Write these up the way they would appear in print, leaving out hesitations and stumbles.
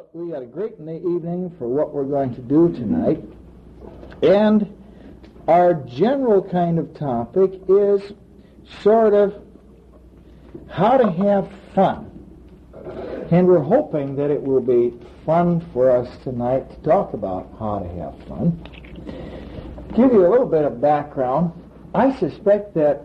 we got a great evening for what we're going to do tonight. And our general kind of topic is sort of how to have fun. And we're hoping that it will be fun for us tonight to talk about how to have fun. Give you a little bit of background. I suspect that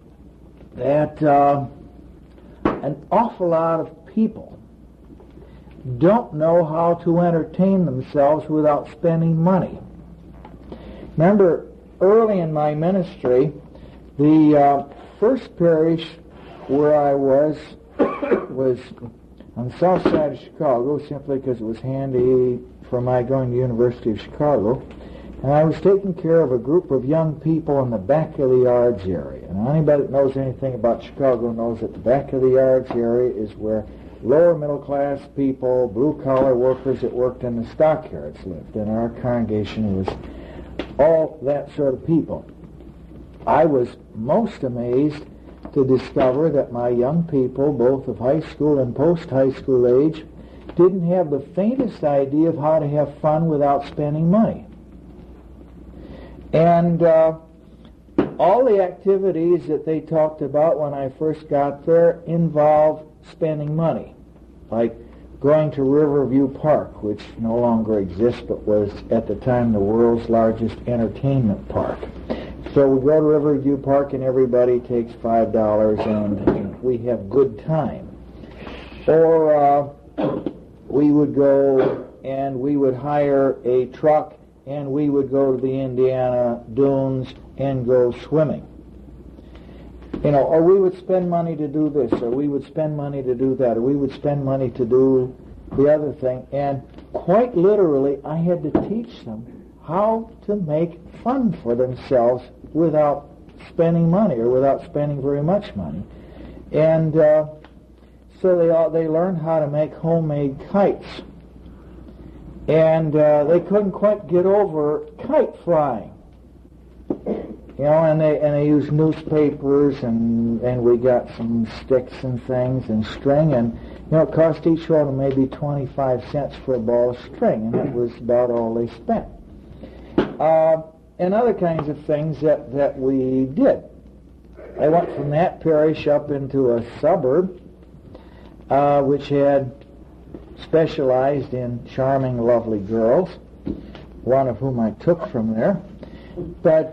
an awful lot of people don't know how to entertain themselves without spending money. Remember, early in my ministry, the first parish where I was on the south side of Chicago, simply because it was handy for my going to the University of Chicago. And I was taking care of a group of young people in the back of the yards area. And anybody that knows anything about Chicago knows that the back of the yards area is where lower middle class people, blue collar workers that worked in the stockyards lived. And our congregation was all that sort of people. I was most amazed to discover that my young people, both of high school and post-high school age, didn't have the faintest idea of how to have fun without spending money. And all the activities that they talked about when I first got there involved spending money, like going to Riverview Park, which no longer exists but was at the time the world's largest entertainment park. So we go to Riverview Park and everybody takes $5 and we have good time. Or we would go and we would hire a truck and we would go to the Indiana dunes and go swimming. Or we would spend money to do this, or we would spend money to do that, or we would spend money to do the other thing. And quite literally, I had to teach them how to make fun for themselves without spending money, or without spending very much money. And so they learned how to make homemade kites. And they couldn't quite get over kite flying. And they used newspapers, and we got some sticks and things and string, and it cost each one of maybe 25 cents for a ball of string, and that was about all they spent. And other kinds of things that we did. I went from that parish up into a suburb which had specialized in charming, lovely girls, one of whom I took from there. But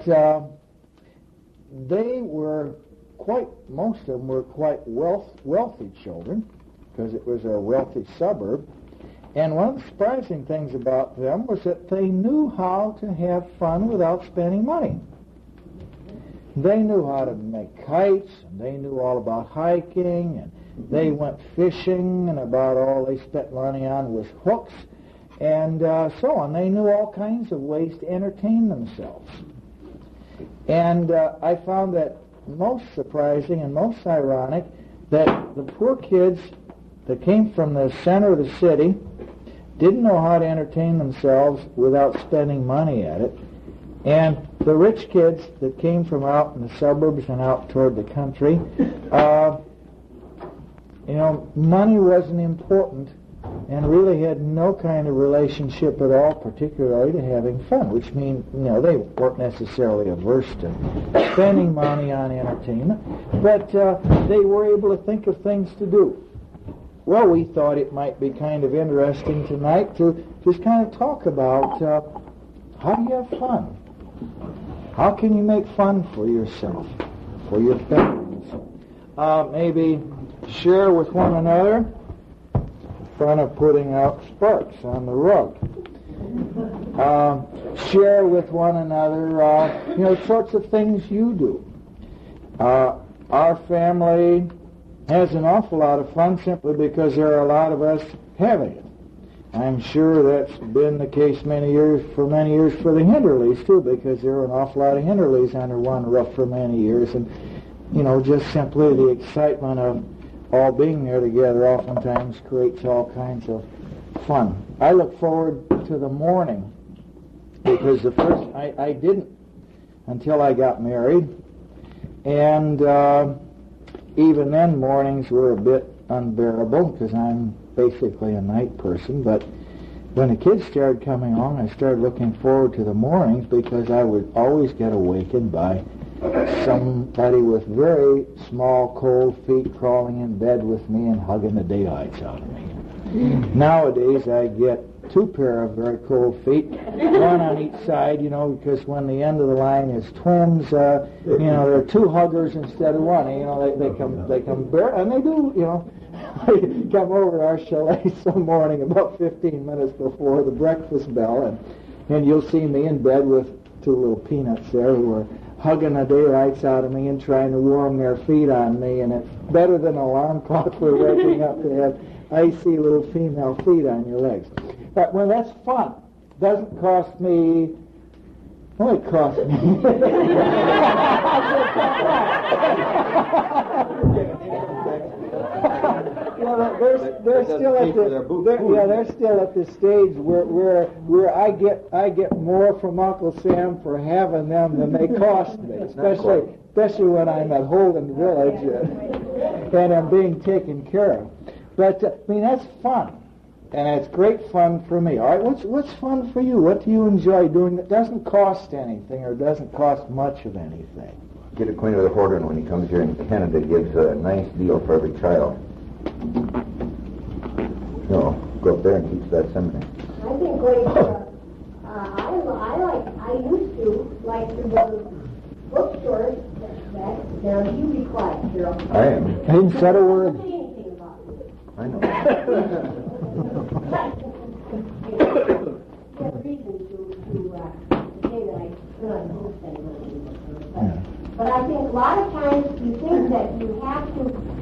they were most of them were quite wealthy children, because it was a wealthy suburb. And one of the surprising things about them was that they knew how to have fun without spending money. They knew how to make kites, and they knew all about hiking, and they went fishing, and about all they spent money on was hooks, and so on. They knew all kinds of ways to entertain themselves. And I found that most surprising and most ironic that the poor kids that came from the center of the city didn't know how to entertain themselves without spending money at it. And the rich kids that came from out in the suburbs and out toward the country, money wasn't important and really had no kind of relationship at all, particularly to having fun, which means, they weren't necessarily averse to spending money on entertainment, but they were able to think of things to do. Well, we thought it might be kind of interesting tonight to just kind of talk about how do you have fun? How can you make fun for yourself, for your families? Maybe share with one another in front of putting out sparks on the rug. Share with one another, sorts of things you do. Our family has an awful lot of fun simply because there are a lot of us having it. I'm sure that's been the case for many years for the Hinderleys too, because there are an awful lot of Hinderleys under one roof for many years, and just simply the excitement of all being there together oftentimes creates all kinds of fun. I look forward to the morning, because the first I didn't until I got married, and even then mornings were a bit unbearable because I'm basically a night person, but when the kids started coming along, I started looking forward to the mornings because I would always get awakened by somebody with very small, cold feet crawling in bed with me and hugging the daylights out of me. Nowadays, I get 2 pair of very cold feet, one on each side, because when the end of the line is twins, there are 2 huggers instead of one. They come bare, and they do, they come over to our chalet some morning about 15 minutes before the breakfast bell, and you'll see me in bed with 2 little peanuts there who are hugging the daylights out of me and trying to warm their feet on me, and it's better than an alarm clock for waking up to have icy little female feet on your legs. But when that's fun, doesn't cost me. Well, it costs me. They're still at the stage where I get more from Uncle Sam for having them than they cost me, especially when I'm at Holden Village and I'm being taken care of. But that's fun. And it's great fun for me. All right, what's fun for you? What do you enjoy doing that doesn't cost anything or doesn't cost much of anything? Get acquainted with Horton when he comes here in Canada. Gives a nice deal for every child. Go up there and teach that seminary. I think going I used to like to go to bookstores. Now you be quiet, Cheryl. I am. I didn't say a word. Don't say anything about you. I know. There's reason to say that I should spend money. But I think a lot of times you think that you have to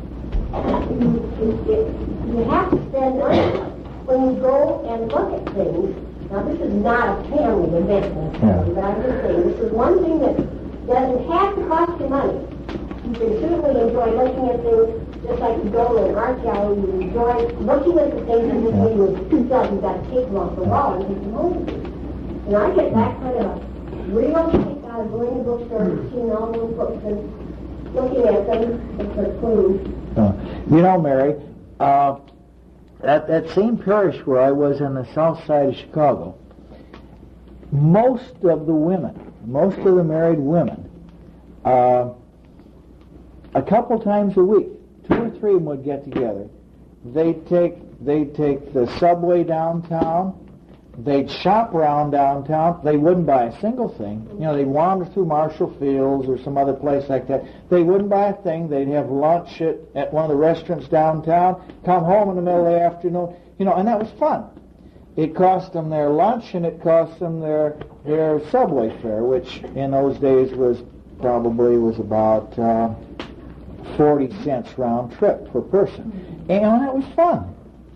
spend money when you go and look at things. Now this is not a family event, but I'm just saying this is one thing that doesn't have to cost you money. You can certainly enjoy looking at things just like you go to an art gallery. You enjoy looking at the things and then you yourself you've got to take them off the wall and take them home with you. And I get that kind of real kick out of going to bookstores, seeing all those books and looking at them for clues. Mary, at that same parish where I was on the south side of Chicago, most of the married women, a couple times a week, 2 or 3 of them would get together. They'd take the subway downtown. They'd shop around downtown. They wouldn't buy a single thing. They'd wander through Marshall Fields or some other place like that. They wouldn't buy a thing. They'd have lunch at one of the restaurants downtown, come home in the middle of the afternoon, and that was fun. It cost them their lunch and it cost them their subway fare, which in those days was about 40 cents round trip per person. And that was fun.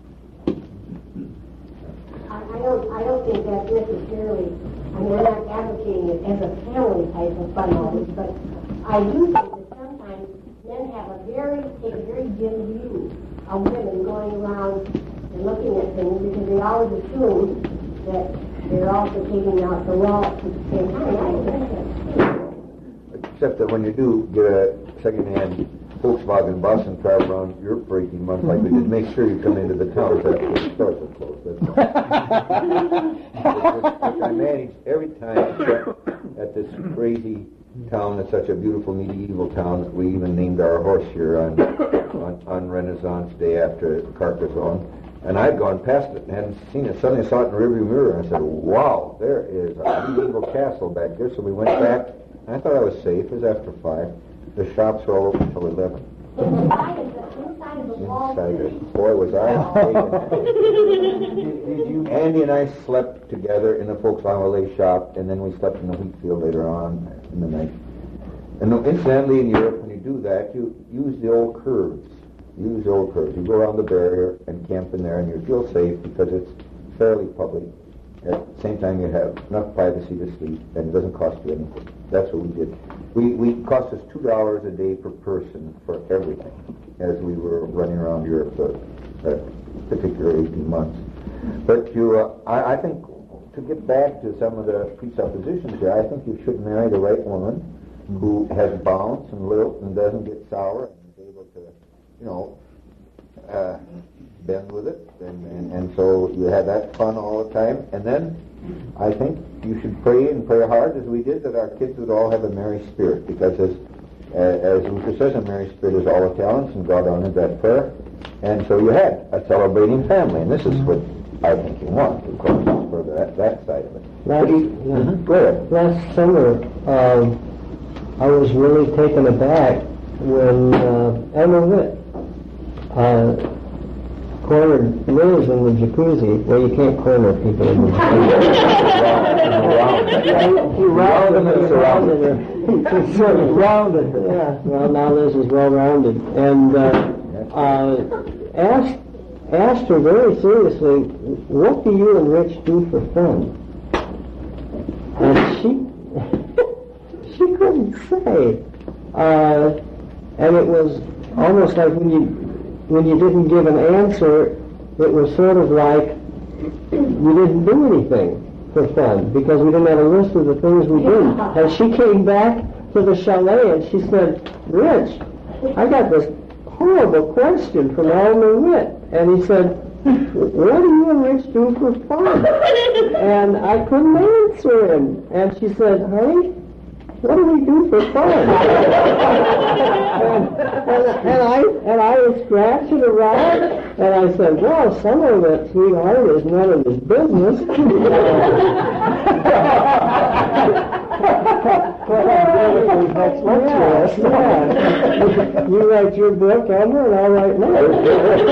I don't think that's necessarily, I'm not advocating it as a family type of fun always, but I do think that sometimes men have take a very dim view of women going around and looking at things because they always assume that they're also taking out the law at the same time. I don't think that's true. Except that when you do get a second-hand Volkswagen bus and travel around Europe for 18 months like we did, make sure you come into the town after the stores are closed. Which I managed every time at this crazy town. It's such a beautiful medieval town that we even named our horse here on Renaissance Day after Carcassonne. And I'd gone past it and hadn't seen it. Suddenly I saw it in the rearview mirror and I said, wow, there is a medieval castle back there. So we went back. And I thought I was safe. It was after 5. The shops were all open until 11. Inside of the wall. Boy, was I taken. Andy and I slept together in the Volkswagen Relay shop, and then we slept in the wheat field later on in the night. And incidentally, in Europe, when you do that, you use the old curves. You go around the barrier and camp in there, and you feel safe because it's fairly public. At the same time, you have enough privacy to sleep, and it doesn't cost you anything. That's what we did. We cost us $2 a day per person for everything as we were running around Europe that particular 18 months. But I think to get back to some of the presuppositions here, I think you should marry the right woman who has bounce and lilt and doesn't get sour and is able to, bend with it, and so you had that fun all the time. And then I think you should pray and pray hard, as we did, that our kids would all have a merry spirit, because as Luther says, a merry spirit is all the talents, and God honored that prayer. And so you had a celebrating family, and this is what I think you want, of course, for that side of it. Go ahead. Last summer, I was really taken aback when Elmer Witt cornered Liz in the jacuzzi. Well, you can't corner people in the jacuzzi. He rounded her. He sort of rounded her. Yeah. Well, now Liz is well-rounded. And asked her very seriously, what do you and Rich do for fun? And she couldn't say. And it was almost like when you didn't give an answer, it was sort of like you didn't do anything for fun, because we didn't have a list of the things we did. And she came back to the chalet and she said, Rich, I got this horrible question from Elmer Witt. And he said, what do you and Rich do for fun? And I couldn't answer him. And she said, honey, what do we do for fun? and I was scratching around, and I said, well, some of it, sweetheart, is none of his business. You write your book, Elmer, and I'll write mine.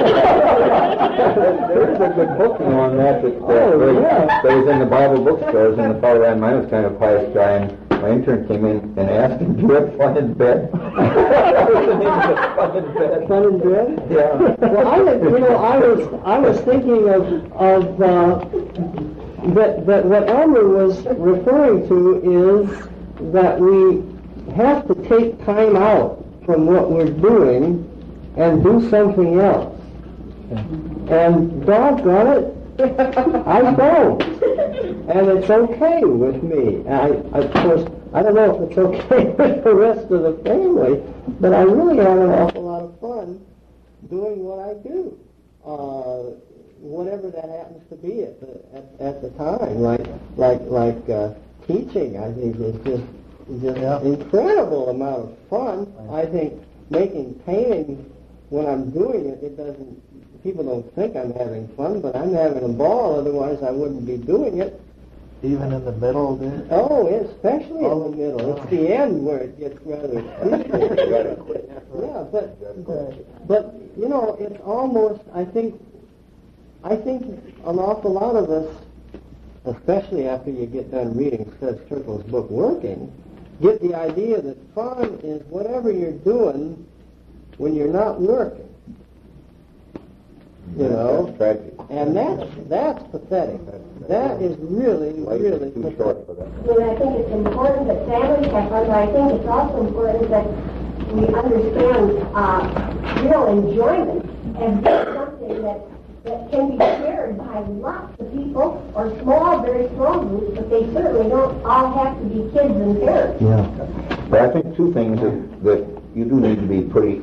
There's a good booking on that that was in the Bible bookstores, and the fellow around mine was kind of a pious guy, and my intern came in and asked him, do you have fun in bed? Fun in bed? Fun in bed? Yeah. Well, I was thinking of that what Elmer was referring to is that we have to take time out from what we're doing and do something else. And doggone it, I don't. And it's okay with me. Of course, I don't know if it's okay with the rest of the family, but I really have an awful lot of fun doing what I do. Whatever that happens to be at the time, like teaching, I think is just incredible amount of fun. I think making paintings, when I'm doing it, people don't think I'm having fun, but I'm having a ball, otherwise I wouldn't be doing it. Even in the middle there? Oh, especially in the middle. It's the end where it gets rather but it's almost, I think an awful lot of us, especially after you get done reading Studs Terkel's book, Working, get the idea that fun is whatever you're doing when you're not working. That's tragic. And that's pathetic. That is really pathetic. Too short for that. I think it's important that families have fun, but I think it's also important that we understand real enjoyment as being something that can be shared by lots of people, or very small groups, but they certainly don't all have to be kids and parents. Yeah. But I think two things that you do need to be pretty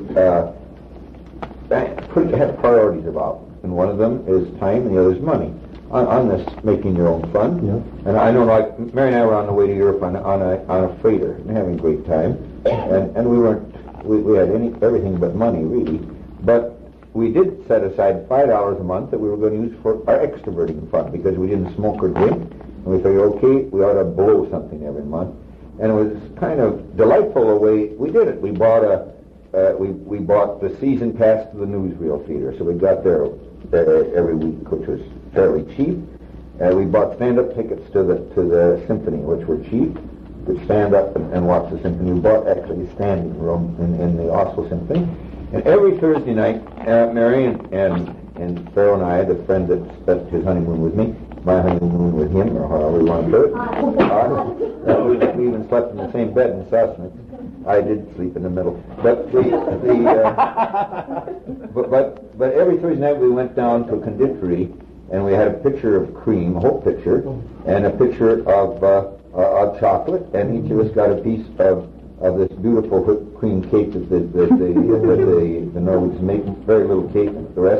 have priorities about. And one of them is time, and the other is money. On this making your own fun. Yeah. And I know, like, Mary and I were on the way to Europe on a freighter and having a great time. And we had everything but money, really. But we did set aside $5 a month that we were going to use for our extroverting fun, because we didn't smoke or drink. And we figured, okay, we ought to blow something every month. And it was kind of delightful the way we did it. We bought we bought the season pass to the newsreel theater, so we got there every week, which was fairly cheap. We bought stand-up tickets to the symphony, which were cheap. We could stand up and watch the symphony. We bought actually a standing room in the Oslo Symphony. And every Thursday night, Mary and Pharaoh and I, the friend that spent his honeymoon with me, my honeymoon with him, or however you want to put it, we even slept in the same bed in Sassnitz. I did sleep in the middle, but but every Thursday night we went down to a conditory, and we had a pitcher of cream, a whole pitcher, and a pitcher of chocolate, and each of us got a piece of this beautiful whipped cream cake that the Norwegians make, very little cake, the rest.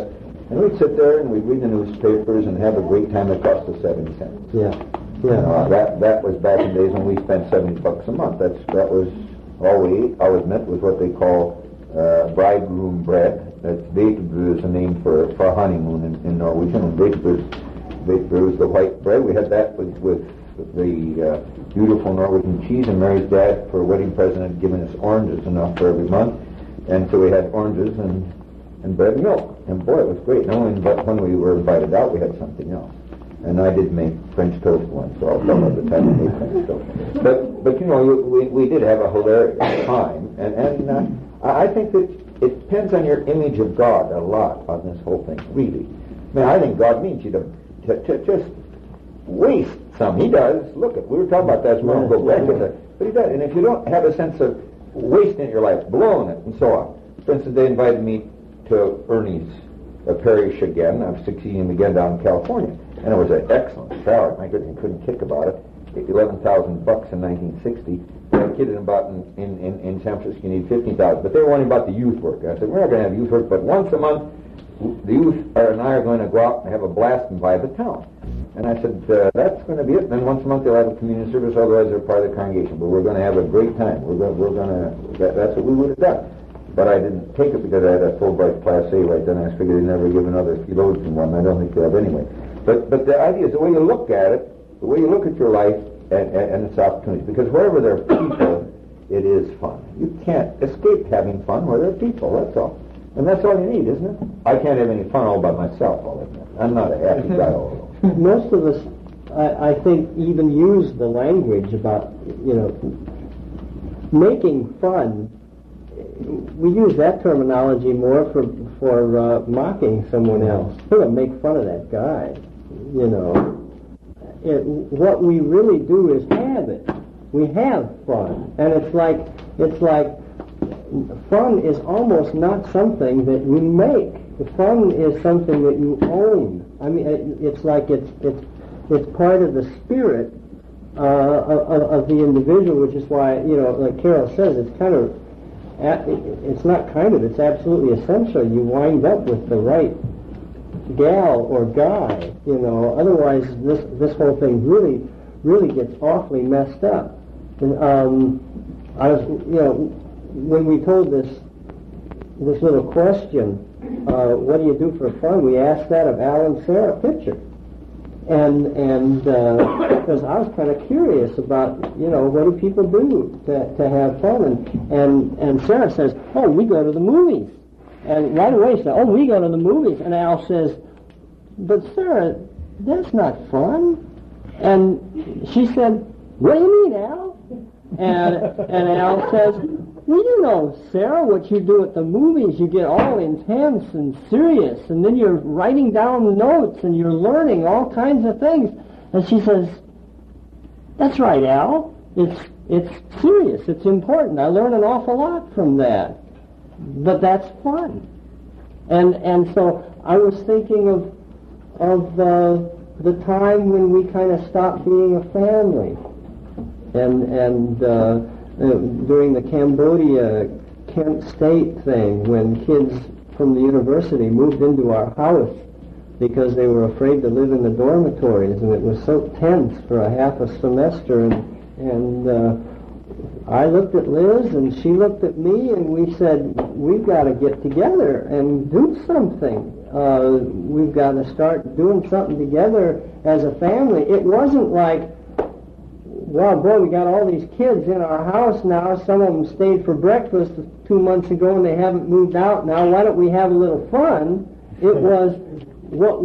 And we'd sit there and we'd read the newspapers and have a great time. It cost us 70 cents. Yeah. Yeah. That was back in days when we spent $70 a month. That was all we ate. I'll admit was what they call bridegroom bread. That's Vetebrød is a name for a honeymoon in Norwegian. And Vetebrød was the white bread. We had that with the beautiful Norwegian cheese. And Mary's dad, for a wedding present, had given us oranges enough for every month. And so we had oranges and bread and milk. And boy, it was great. And when we were invited out, we had something else. And I did make French toast once, so I'll tell you the time I made French toast. But you know, we did have a hilarious time. And I think that it depends on your image of God a lot on this whole thing, really. I mean, I think God means you to just waste some. He does. Look, we were talking about that, so we won't go back to that. But he does. And if you don't have a sense of wasting your life, blowing it, and so on. For instance, they invited me to Ernie's parish again. I'm succeeding him again down in California. And it was an excellent salary. My goodness, you couldn't kick about it. $11,000 in 1960. I kidded about in San Francisco you need 15,000. But they were worrying about the youth work. I said, we're not going to have youth work, but once a month, the youth and I are going to go out and have a blast and buy the town. And I said, that's going to be it. And then once a month they'll have a community service, otherwise they're part of the congregation. But we're going to have a great time. That's what we would have done. But I didn't take it because I had a Fulbright Class A right then. I figured they'd never give another theologian one. I don't think they have anyway. But the idea is the way you look at it, the way you look at your life and its opportunities. Because wherever there are people, it is fun. You can't escape having fun where there are people, that's all. And that's all you need, isn't it? I can't have any fun all by myself, I'll admit. I'm not a happy guy all alone. Most of us, I think, even use the language about, making fun. We use that terminology more for mocking someone else. We're going to make fun of that guy, What we really do is have it. We have fun. And it's like fun is almost not something that you make. The fun is something that you own. I mean, it's like it's part of the spirit of the individual, which is why, like Carol says, it's kind of, it's not kind of, it's absolutely essential. You wind up with the right gal or guy, otherwise this whole thing really gets awfully messed up. And, I was, when we told this little question, what do you do for fun? We asked that of Al and Sarah Pitcher. And because I was kind of curious about, what do people do to have fun? And Sarah says, oh, we go to the movies. And right away she said, oh, we go to the movies. And Al says, but Sarah, that's not fun. And she said, what do you mean, Al? And Al says, well, Sarah, what you do at the movies, you get all intense and serious, and then you're writing down the notes, and you're learning all kinds of things. And she says, that's right, Al. It's serious. It's important. I learn an awful lot from that. But that's fun. And so I was thinking of the time when we kind of stopped being a family. And during the Cambodia Kent State thing, when kids from the university moved into our house because they were afraid to live in the dormitories, and it was so tense for a half a semester, and I looked at Liz and she looked at me, and we said, we've got to get together and do something. We've got to start doing something together as a family. It wasn't like, well, boy, we got all these kids in our house now. Some of them stayed for breakfast 2 months ago and they haven't moved out now. Why don't we have a little fun? It was what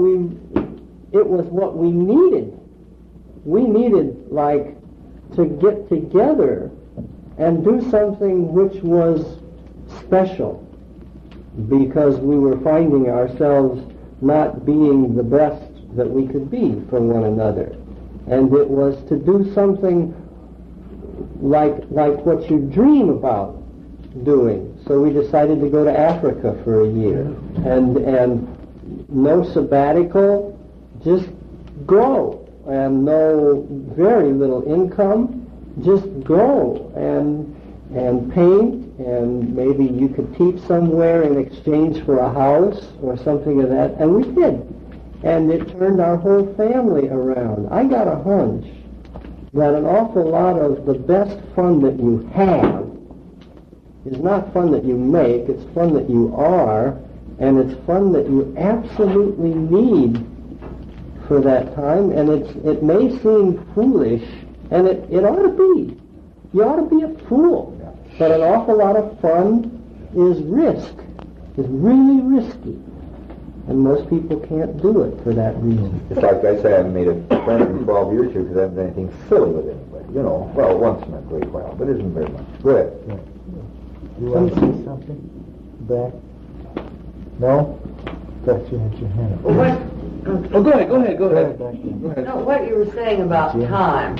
we needed. We needed, like, to get together and do something which was special, because we were finding ourselves not being the best that we could be for one another. And it was to do something like what you dream about doing. So we decided to go to Africa for a year. And no sabbatical, just go. And no very little income, just go and paint and maybe you could teach somewhere in exchange for a house or something of that, and we did. And it turned our whole family around. I got a hunch that an awful lot of the best fun that you have is not fun that you make, it's fun that you are, and it's fun that you absolutely need for that time, and it may seem foolish, and it ought to be. You ought to be a fool. But an awful lot of fun is risk. It's really risky. And most people can't do it for that reason. It's like I say, I haven't made a friend in 12 years here because I haven't done anything silly with anybody. You know, well, once in a great while, but it isn't very much. Go ahead. You want to say something? Back? No? Thought you had your hand up. Well, what, Oh, go ahead. Go ahead. Go ahead. no, what you were saying about time,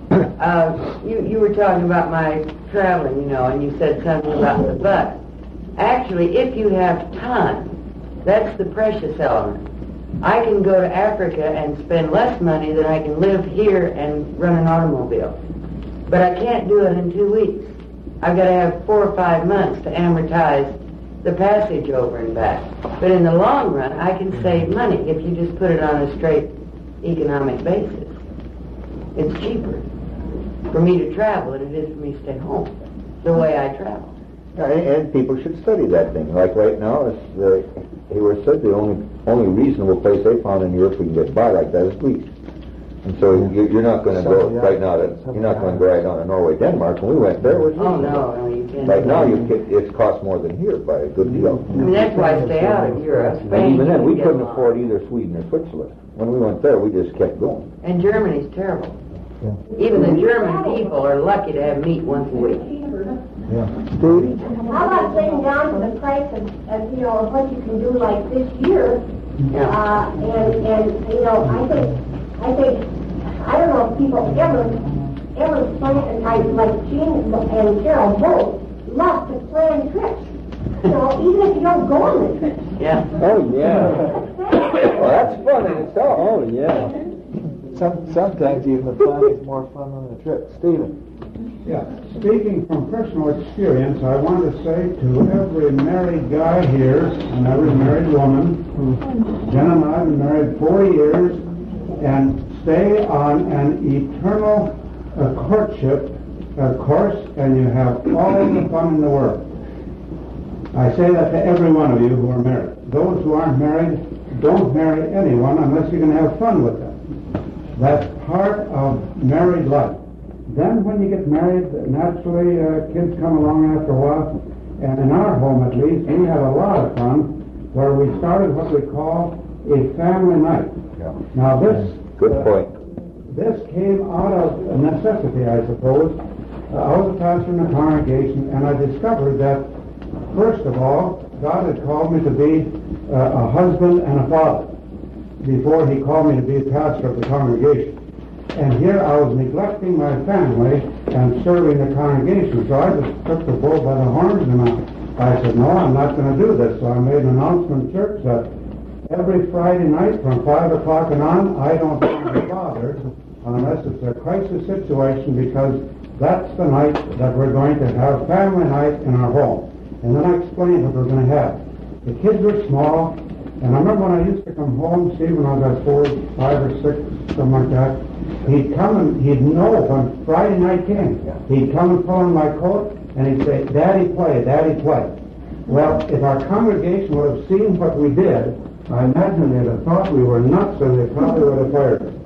you were talking about my traveling, you know, and you said something about the bus. Actually, if you have time, that's the precious element. I can go to Africa and spend less money than I can live here and run an automobile. But I can't do it in 2 weeks. I've got to have 4 or 5 months to amortize the passage over and back. But in the long run, I can save money if you just put it on a straight economic basis. It's cheaper for me to travel than it is for me to stay home, the way I travel. Yeah, and people should study that thing. Like right now, it's Hayward said the only reasonable place they found in Europe we can get by like that is Greece. And so you're not going to go right now. You're not going to go right down to Norway, Denmark. When we went there, it was Oh, no, you can't. right now it costs more than here by a good deal. I mean, that's why I stay out of Europe. And Spain, even then, we you get couldn't along. afford either Sweden or Switzerland. When we went there, we just kept going. And Germany's terrible. Even the German people are lucky to have meat once a week. Yeah. Steve? How about getting down to the price of you know, of what you can do like this year? Yeah. And you know, I think, I don't know if people ever plan, and like Gene and Carol both love to plan trips. You know, even if you don't go on the trip. Yeah. Oh, yeah. Well, that's fun in itself. Oh, yeah. Sometimes even the fun is more fun than the trip. Stephen? Yeah, speaking from personal experience, I want to say to every married guy here and every married woman, Jen and I have been married 4 years, and stay on an eternal courtship course, and you have all the fun in the world. I say that to every one of you who are married. Those who aren't married, don't marry anyone unless you can have fun with them. That's part of married life. Then when you get married, naturally kids come along after a while, and in our home at least, we had a lot of fun where we started what we call a family night. Yeah. Now this Good point. This came out of necessity, I suppose. I was a pastor in a congregation, and I discovered that, first of all, God had called me to be a husband and a father before he called me to be a pastor of the congregation. And here I was neglecting my family and serving the congregation. So I just took the bull by the horns, and I said, no, I'm not going to do this. So I made an announcement in church that every Friday night from 5 o'clock and on, I don't want to be bothered unless it's a crisis situation, because that's the night that we're going to have family night in our home. And then I explained what we're going to have. The kids were small, and I remember when I used to come home, see, when I was 4, 5 or 6, something like that, he'd come and he'd know when Friday night came. He'd come and pull on my coat, and he'd say, Daddy, play, Daddy, play. Well, if our congregation would have seen what we did, I imagine they'd have thought we were nuts, and they probably would have fired us.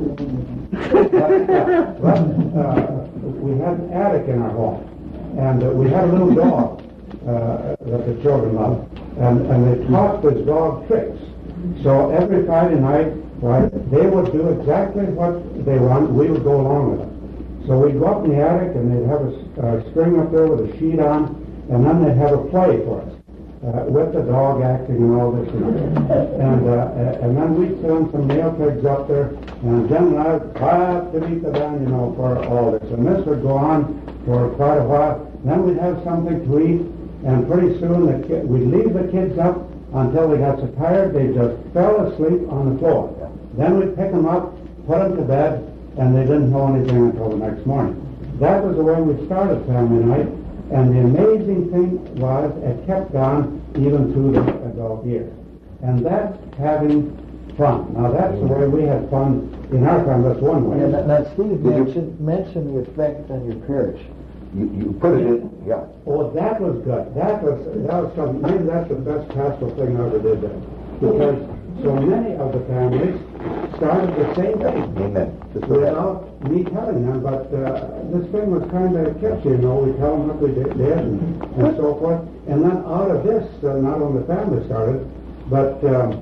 But we had an attic in our home, and we had a little dog that the children loved, and they taught this dog tricks. So every Friday night, they would do exactly what they wanted. We would go along with them. So we'd go up in the attic, and they'd have a string up there with a sheet on, and then they'd have a play for us. With the dog acting and all this, and then we'd send some nail pegs up there, and Jen and I would clap to meet the band, for all this. And this would go on for quite a while. Then we'd have something to eat, and pretty soon we'd leave the kids up until they got so tired they just fell asleep on the floor. Then we'd pick them up, put them to bed, and they didn't know anything until the next morning. That was the way we started family night, And the amazing thing was it kept on even through the adult years. And that's having fun. Now that's the way we had fun in our family. That's one way. Yeah, now Steve mentioned the effect on your parish. You put it in, yeah. Oh, that was good. That was something. Maybe that's the best pastoral thing I ever did there, because so many of the families started the same thing. Amen. Without me telling them, but this thing was kind of catchy, you know. We tell them what we did and so forth, and then out of this, not only the family started, but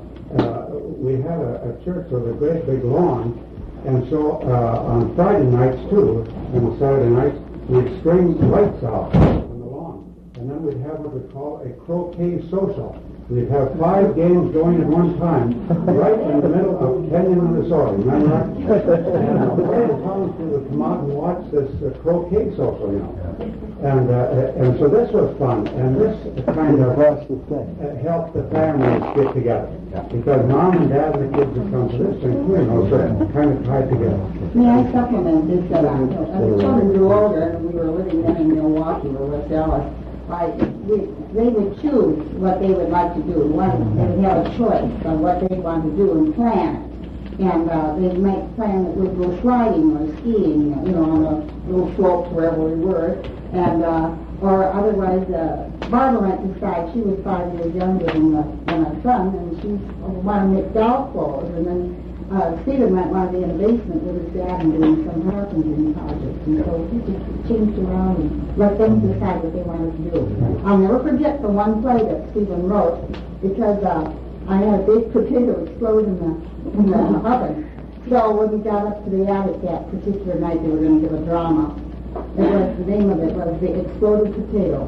we had a church with a great big lawn, and so on Friday nights too, and Saturday nights, we'd string lights out on the lawn, and then we'd have what we call a croquet social. We'd have 5 games going at one time, right in the middle of Kenyon, Minnesota. Remember that? And the whole townspeople would come out and watch this croquet social, you know. And so this was fun, and this kind of helped the families get together. Because mom and dad and the kids would come to this thing, you know, so it kind of tied together. May I supplement this? As the children grew older, and we were living then in Milwaukee or West Dallas, they would choose what they would like to do. They would have a choice of what they want to do and plan it. And they'd make plan that would go sliding or skiing, you know, on the little slopes wherever we were. And or otherwise, Barbara went to decide. She was 5 years younger than our son, and she wanted to make doll clothes. And then Stephen might want to be in the basement with his dad and doing some carpentering projects. And so he just changed around and let them decide what they wanted to do. I'll never forget the one play that Stephen wrote, because I had a big potato explode in the oven. So when we got up to the attic that particular night, they were going to give a drama. The name of it was The Exploded Potato.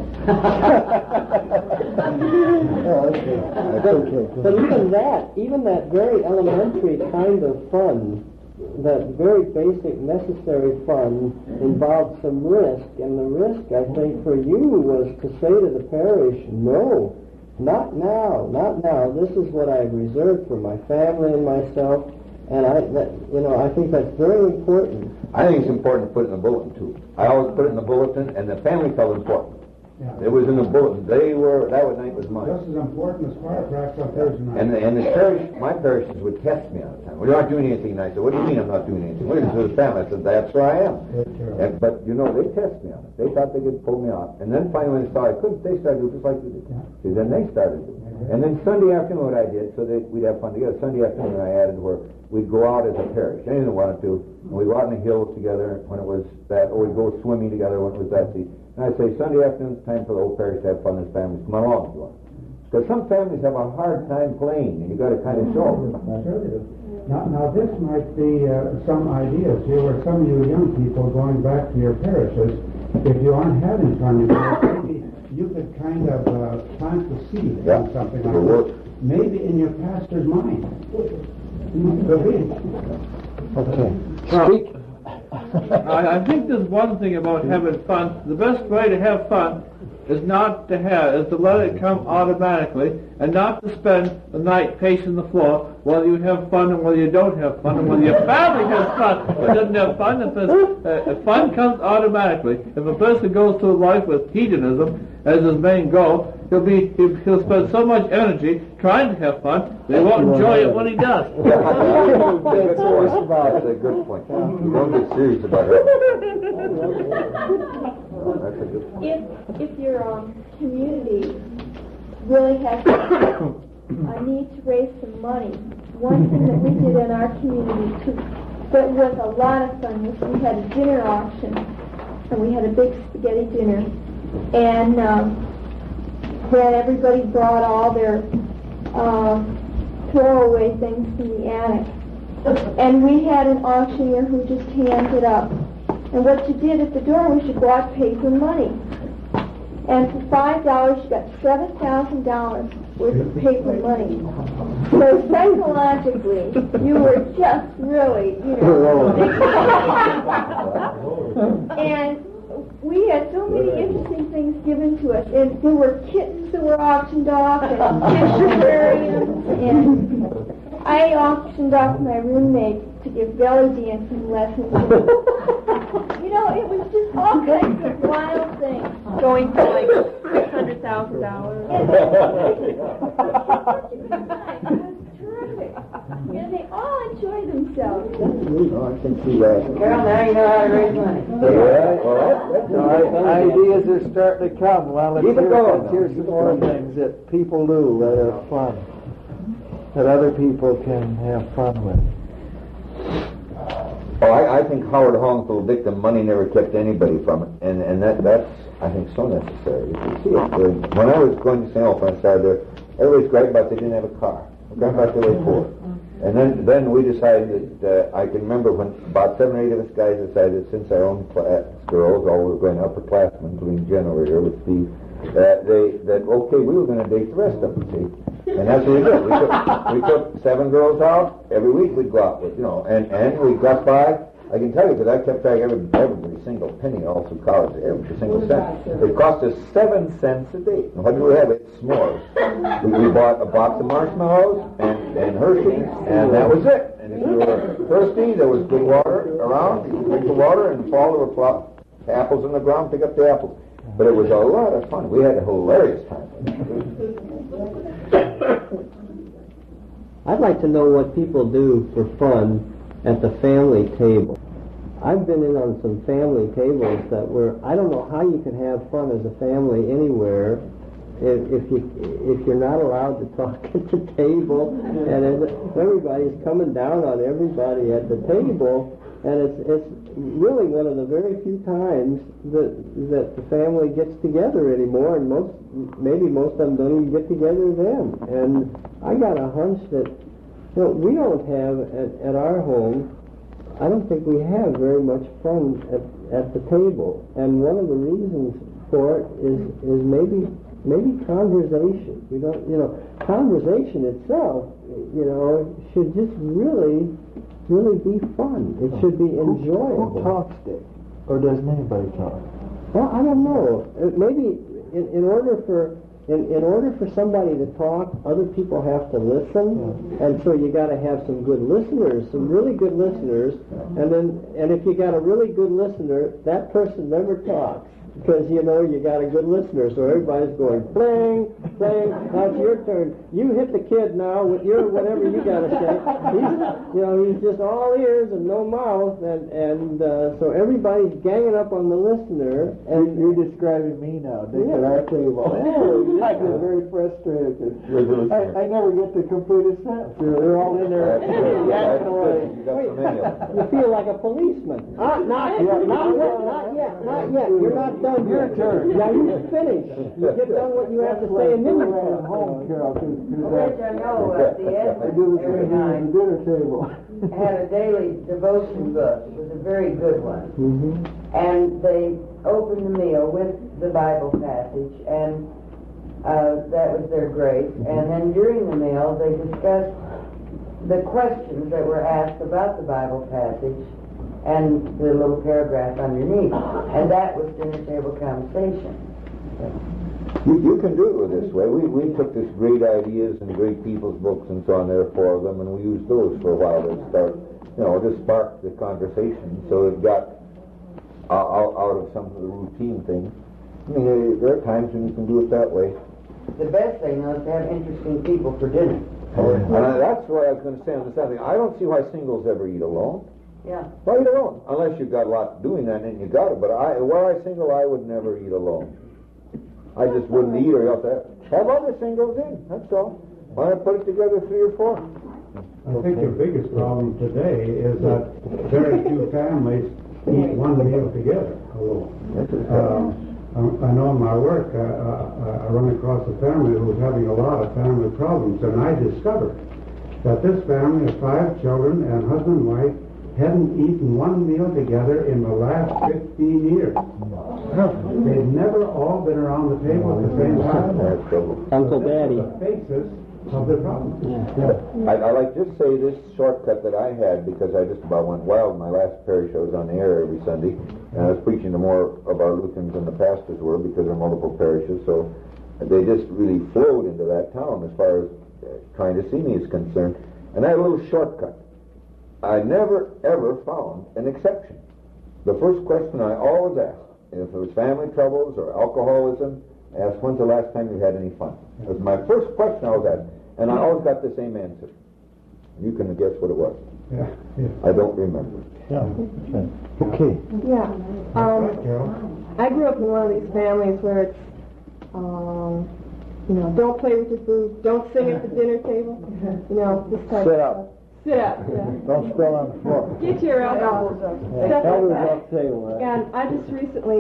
But even that very elementary kind of fun, that very basic necessary fun, involved some risk. And the risk, I think, for you was to say to the parish, no, not now, not now. This is what I've reserved for my family and myself. And I think that's very important. I think it's important to put it in the bulletin too. I always put it in the bulletin, and the family felt important. Yeah. It was in the bulletin. That night was mine. Just as important as choir practice on Thursday night. And the parish, my parishes would test me all the time. Well, you're not doing anything. And I said, what do you mean I'm not doing anything? What is this family? I said, that's where I am. But they test me on it. They thought they could pull me off. And then finally when they saw I couldn't, they started to do just like you did. See, then they started to do. And then Sunday afternoon what I did, so that we'd have fun together, Sunday afternoon I added where we'd go out as a parish. Anything we wanted to. And we'd go out in the hills together when it was that, or we'd go swimming together when it was that season. And I'd say Sunday afternoon it's time for the whole parish to have fun as families. Come along if you want. Because some families have a hard time playing, and you got to kind of show them. Now this might be some ideas here where some of you young people going back to your parishes, if you aren't having fun, maybe you could kind of plant the seed on something like that. Maybe in your pastor's mind. Okay. Speak. I think there's one thing about having fun. The best way to have fun is to let it come automatically, and not to spend the night pacing the floor whether you have fun and whether you don't have fun, and whether your family has fun or doesn't have fun. If fun comes automatically, if a person goes through life with hedonism as his main goal, he'll spend so much energy trying to have fun that he won't enjoy it when he does. That's a good point. Don't get serious about it. That's a good point. If your community really has a need to raise some money, one thing that we did in our community that was a lot of fun was we had a dinner auction, and we had a big spaghetti dinner, and then everybody brought all their throwaway things from the attic, and we had an auctioneer who just handed up. And what you did at the door was you bought paper money. And for $5, you got $7,000 worth of paper money. So psychologically, you were just really, and we had so many interesting things given to us. And there were kittens that were auctioned off, and fish aquariums, and I auctioned off my roommate to give belly dancing lessons. You know, it was just all kinds of wild things. Going for like $600,000. Terrific. And they all enjoy themselves. I can see that. Carol, now you know how to raise money. Yeah, well, ideas are starting to come. Well, let's Keep it going. hear some more things that people do that are fun, that other people can have fun with. Oh, I think Howard Hong's little dictum, money never kept anybody from it, and that's, I think, so necessary. You can see it. When I was going to St. Alphonse, there, everybody's great about they didn't have a car. Grandpa they were poor. And then we decided that, I can remember when about 7 or 8 of us guys decided, since our own class girls, all we were going upperclassmen, including Jen over here with Steve, that okay, we were going to date the rest of them, see? And that's what we did. We took 7 girls out. Every week we'd go out with, and we got by. I can tell you, because I kept track of every single penny all through college, every single cent. It cost us 7 cents a day. And what did we have? It's s'mores. We bought a box of marshmallows and Hershey's, and that was it. And if you were thirsty, there was good water around. You could drink the water, and in the fall there were apples in the ground, pick up the apples. But it was a lot of fun. We had a hilarious time. I'd like to know what people do for fun at the family table. I've been in on some family tables that I don't know how you can have fun as a family anywhere if you're not allowed to talk at the table, and everybody's coming down on everybody at the table, and it's really one of the very few times that the family gets together anymore, and maybe most of them don't even get together then. And I got a hunch that we don't have at our home. I don't think we have very much fun at the table, and one of the reasons for it is maybe conversation. We don't, conversation itself, should just really be fun. It should be enjoyable. Who talks, Dick? Or doesn't anybody talk? Well, I don't know. Maybe in order for somebody to talk, other people have to listen, and so you got to have some good listeners, some really good listeners, and if you got a really good listener, that person never talks. Because, you got a good listener, so everybody's going, bling, bling, now it's your turn. You hit the kid now with your whatever you got to say. He's just all ears and no mouth, and so everybody's ganging up on the listener. And you're describing me now, Dick, at our table. I get very frustrated. I never get to complete a sentence. They're all in there yakking away. You feel like a policeman. Not yet. You're not done. Your turn. Yeah, you finish. You get done what you have to say, and then you go home, Carol. Which I know at the end every night dinner table. had a daily devotion book. It was a very good one. Mm-hmm. And they opened the meal with the Bible passage, and that was their grace. Mm-hmm. And then during the meal, they discussed the questions that were asked about the Bible passage and the little paragraph underneath. And that was dinner table conversation. You can do it this way. We took this great ideas and great people's books and so on there for them, and we used those for a while to start, to spark the conversation. So it got out of some of the routine things. I mean, there are times when you can do it that way. The best thing, though, is to have interesting people for dinner. And that's what I was going to say on the second thing. I don't see why singles ever eat alone. Yeah. Why eat alone? Unless you've got a lot doing that, and you got it. But were I single, I would never eat alone. I just wouldn't eat, or else have other singles in. That's all. Why not put it together 3 or 4? I think the biggest problem today is that very few families eat one meal together alone. I know in my work, I run across a family who's having a lot of family problems, and I discovered that this family of 5 children and husband and wife hadn't eaten one meal together in the last 15 years. They've never all been around the table at the same time. Uncle Daddy. The faces of the problem. I like to say this shortcut that I had, because I just about went wild. My last parish, I was on the air every Sunday, and I was preaching to more of our Lutherans than the pastors were, because there are multiple parishes, so they just really flowed into that town as far as trying to see me is concerned. And I had a little shortcut. I never ever found an exception. The first question I always asked, if it was family troubles or alcoholism, I asked, when's the last time you had any fun? It was my first question I always asked, and I always got the same answer. You can guess what it was. Yeah, yeah. I don't remember. Yeah. Okay. Yeah. Right, Carol. I grew up in one of these families where it's, don't play with your food, don't sing at the dinner table, this type Sit of up. stuff. Sit up, yeah. Don't spill on the floor. Get your elbows up. Yeah, Stuff elbows like that. off the table. And I just recently,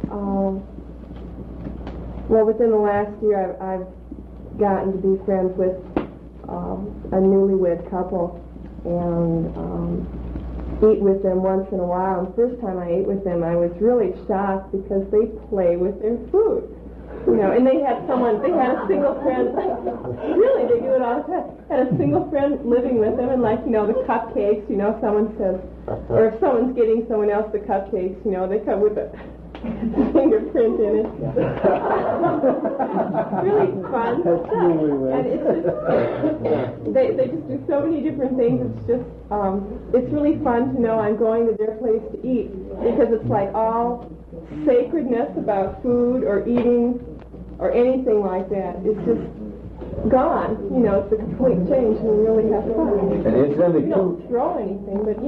within the last year, I've gotten to be friends with a newlywed couple and eat with them once in a while. And the first time I ate with them, I was really shocked because they play with their food. And they had a single friend, really, they do it all the time, had a single friend living with them, and the cupcakes, someone says, or if someone's getting someone else the cupcakes, they come with a fingerprint in it. Really fun stuff. And it's just, they just do so many different things. It's just, it's really fun to know I'm going to their place to eat, because it's like all sacredness about food or eating or anything like that. It's just gone. It's a complete change, and you really have fun. And incidentally, You don't throw anything, but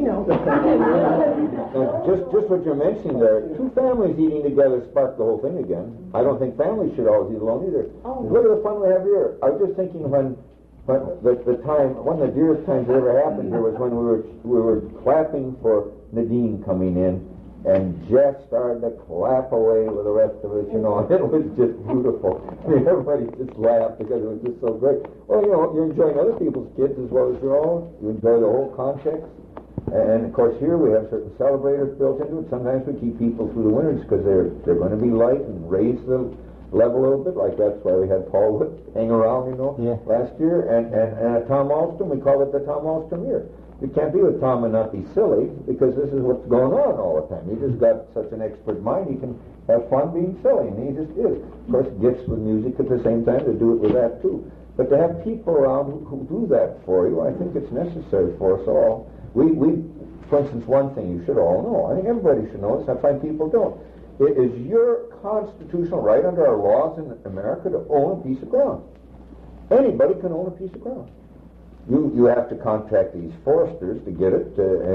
just what you're mentioning there, two families eating together sparked the whole thing again. I don't think families should always eat alone either. Oh. Look at the fun we have here. I was just thinking when the time, one of the dearest times that ever happened here was when we were clapping for Nadine coming in, and Jeff started to clap away with the rest of us, and it was just beautiful. Everybody just laughed because it was just so great. Well, you're enjoying other people's kids as well as your own. You enjoy the whole context. And of course here we have certain celebrators built into it. Sometimes we keep people through the winters because they're going to be light and raise the level a little bit. Like that's why we had Paul Wood hang around, last year. And Tom Alston, we call it the Tom Alston year. You can't be with Tom and not be silly, because this is what's going on all the time. He just got such an expert mind, he can have fun being silly, and he just is. Of course, gifts with music at the same time to do it with that too. But to have people around who do that for you, I think it's necessary for us all. We, for instance, one thing you should all know, I think everybody should know this, I find people don't. It is your constitutional right under our laws in America to own a piece of ground. Anybody can own a piece of ground. You have to contact these foresters to get it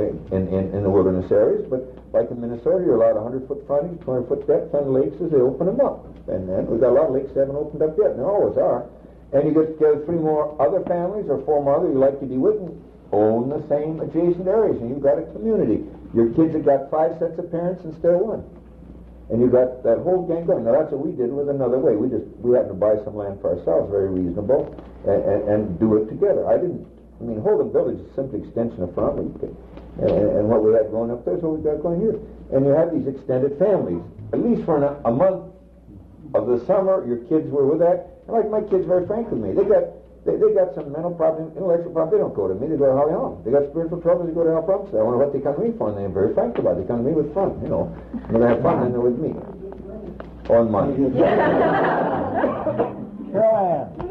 in the wilderness areas, but like in Minnesota, you're allowed 100-foot frontage, 200-foot depth on lakes as they open them up. And then we've got a lot of lakes that haven't opened up yet, and there always are. And you get together 3 more other families or 4 more other you like to be with and own the same adjacent areas, and you've got a community. Your kids have got 5 sets of parents instead of 1. And you got that whole gang going. Now that's what we did with another way. We happened to buy some land for ourselves, very reasonable, and do it together. Holden Village is simply extension of Front and what we had going up there is what we got going here. And you have these extended families. At least for a month of the summer, your kids were with that. And like my kids, very frank with me, they got some mental problems, intellectual problems. They don't go to me. They go to Holly Holland. They got spiritual troubles. They go to Al Frumstead. I wonder what they come to me for. And they're very frank about it. They come to me with fun. When they have fun, then they're with me. On money. Carol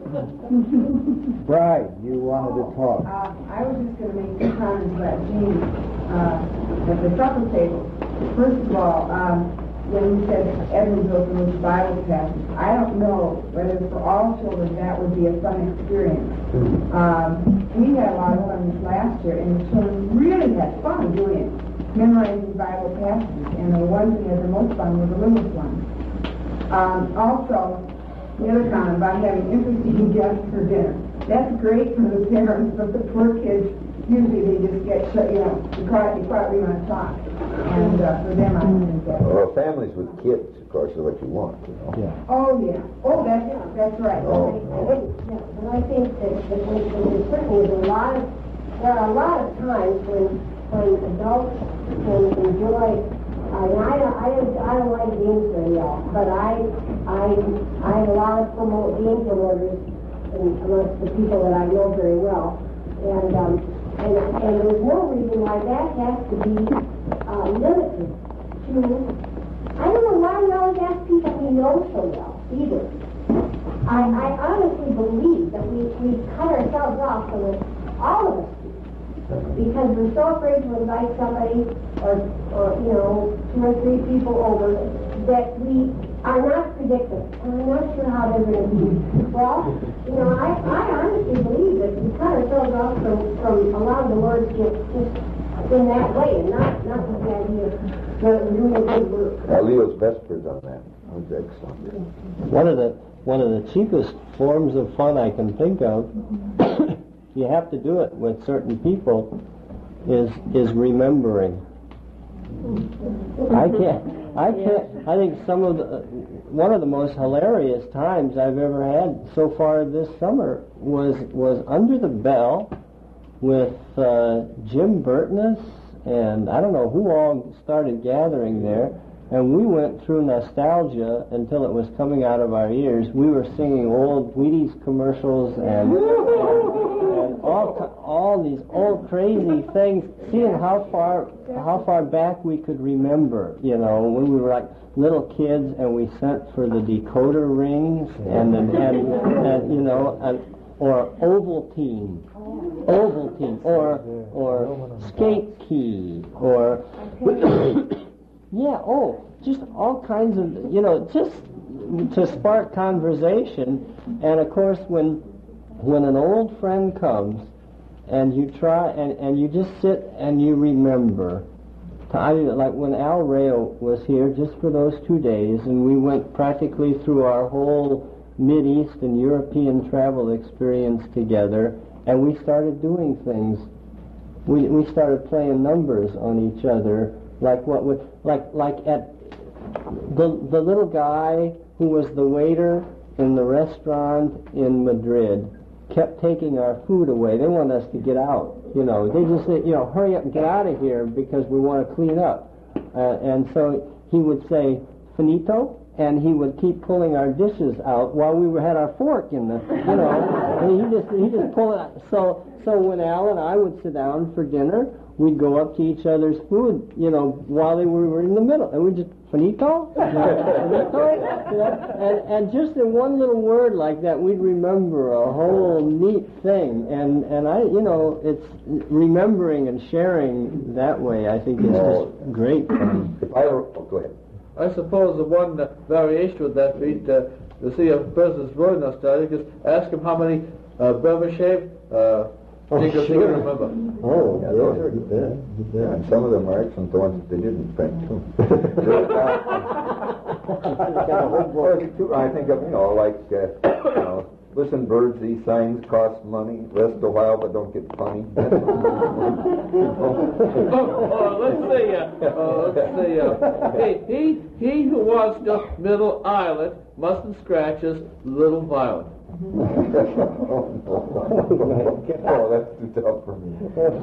Bride, you wanted to talk. I was just going to make some comments about Jean at the supper table. First of all, when you said Edward Wilson was Bible passage, I don't know whether for all children that would be a fun experience. We had a lot of fun this last year, and the children really had fun doing it, memorizing Bible passages, and the ones that had the most fun were the littlest ones. Also, the other comment about having interesting guests for dinner. That's great for the parents, but the poor kids, usually they just get shut, you quietly want to talk. And for them, I think that. Well, families with kids, of course, are what you want, Yeah. Oh, yeah. Oh, that's right. Oh. And I think that there certainly is there are a lot of times when adults can enjoy. I don't like games very well, but I have a lot of game promoters amongst the people that I know very well, and there's no reason why that has to be limited to. I don't know why we always ask people we know so well either. I honestly believe that we cut ourselves off from it, all of us. because we're so afraid to invite somebody or 2 or 3 people over that we are not predictable. And I'm not sure how they're going to be. Well, I honestly believe that we cut ourselves off from allowing the Lord to get just in that way, and not with the idea of doing a good work. Leo's Vespers on that. That was excellent. One of the cheapest forms of fun I can think of, you have to do it with certain people, is remembering. I think one of the most hilarious times I've ever had so far this summer was under the bell with Jim Burtness, and I don't know who all started gathering there, and we went through nostalgia until it was coming out of our ears. We were singing old Wheaties commercials and all these old crazy things, seeing how far back we could remember, when we were like little kids and we sent for the decoder rings or Ovaltine, or Skate Key, or just all kinds of, just to spark conversation. And of course, when an old friend comes and you try and you just sit and you remember, like when Al Rayo was here just for those 2 days, and we went practically through our whole Mideast and European travel experience together, and we started doing things. We started playing numbers on each other, like at the little guy who was the waiter in the restaurant in Madrid kept taking our food away. They wanted us to get out. They just said, hurry up and get out of here because we want to clean up. And so he would say, finito, and he would keep pulling our dishes out while we had our fork in the, and he just pulled it out. So when Al and I would sit down for dinner, we'd go up to each other's food, while we were in the middle, and we'd just, finito? And just in one little word like that, we'd remember a whole neat thing. And it's remembering and sharing that way, I think, is just great fun. Go ahead. I suppose the one variation with that beat, to see if a person's really nostalgic, is ask him how many Beaver Shave Jingles he can remember. Oh, yeah. And some of them are excellent, the ones that they didn't print, too. I think of, listen, birds, these signs cost money. Rest a while, but don't get funny. Let's see. He who wants the middle island mustn't scratch his little violet. That's too tough for me.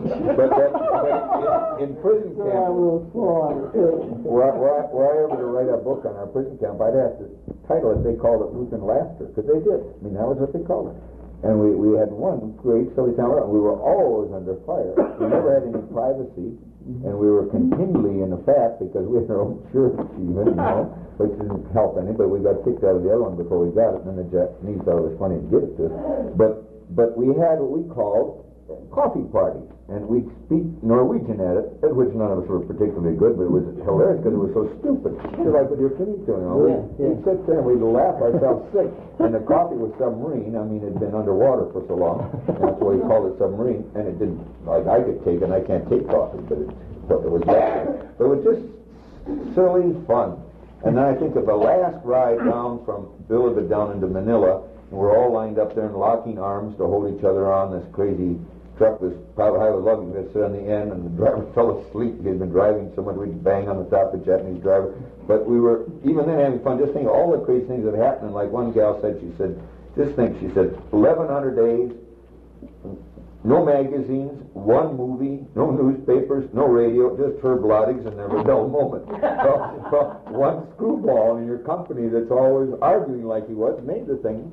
But in prison camp, were I ever to write a book on our prison camp, I'd have to title it, they called it Ruth and Laughter, because they did. I mean, that was what they called it. And we had one great silly time, we were always under fire. We never had any privacy, and we were continually in the fat because we had our own church even, which didn't help any, but we got kicked out of the other one before we got it, and then the Japanese thought it was funny to give it to us. But we had what we called coffee parties, and we'd speak Norwegian at it, at which none of us were particularly good, but it was hilarious because it was so stupid. Just like with your finito, We'd sit there and we'd laugh ourselves sick, and the coffee was submarine. I mean, it had been underwater for so long, and that's why we called it submarine, and it didn't, like I could take it, and I can't take coffee, but it was bad. But it was just silly fun. And then I think of the last ride down from Bilibid down into Manila, and we're all lined up there and locking arms to hold each other on this crazy truck, this private highway luggage. We'd sit on the end, and the driver fell asleep. He had been driving so much, we'd bang on the top of the Japanese driver. But we were, even then, having fun, just thinking all the crazy things that happened. And like one gal said, she said, 1,100 days, no magazines, one movie, no newspapers, no radio, just Herb Loddings, and never a dull moment. So one screwball in your company that's always arguing like he was made the thing,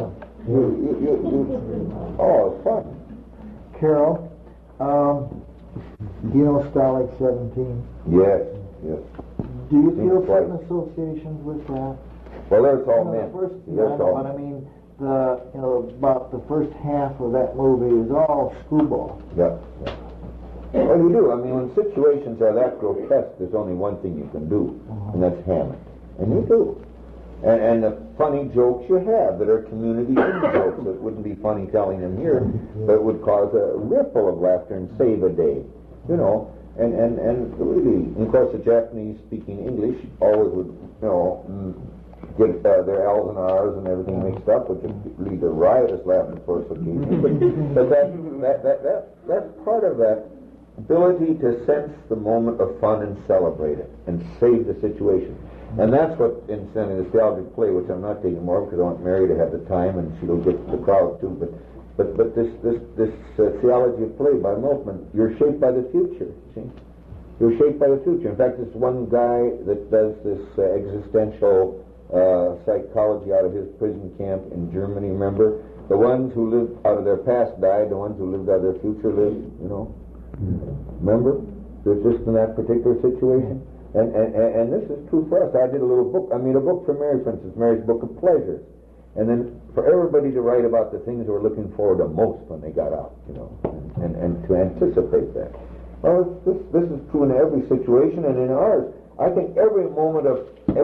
it's fun. Carol, do you know Starlight 17? Yes. Do you feel certain associations with that? Well, there's all men. But I mean, about the first half of that movie is all screwball. Yeah. Well, you do. I mean, when situations are that grotesque, there's only one thing you can do, and that's ham it. And you do. And the funny jokes you have that are community jokes that wouldn't be funny telling them here, but would cause a ripple of laughter and save a day. You know, and really, and of course, the Japanese speaking English always would, you know, get their L's and R's and everything mixed up, which would lead to riotous laughter, of course, occasionally. But that's part of that ability to sense the moment of fun and celebrate it and save the situation. And that's what, in sending the theological play, which I'm not taking more because I want Mary to have the time and she'll get the crowd too. But this theology of play by Moltmann, you're shaped by the future. See, you're shaped by the future. In fact, this one guy that does this existential psychology out of his prison camp in Germany. Remember, the ones who lived out of their past died. The ones who lived out of their future lived. You know. Remember, they're just in that particular situation. And this is true for us. I did a little book. I mean, a book for Mary, for instance, Mary's Book of Pleasures. And then for everybody to write about the things they were looking forward to most when they got out, you know, and to anticipate that. Well, this is true in every situation, and in ours, I think every moment of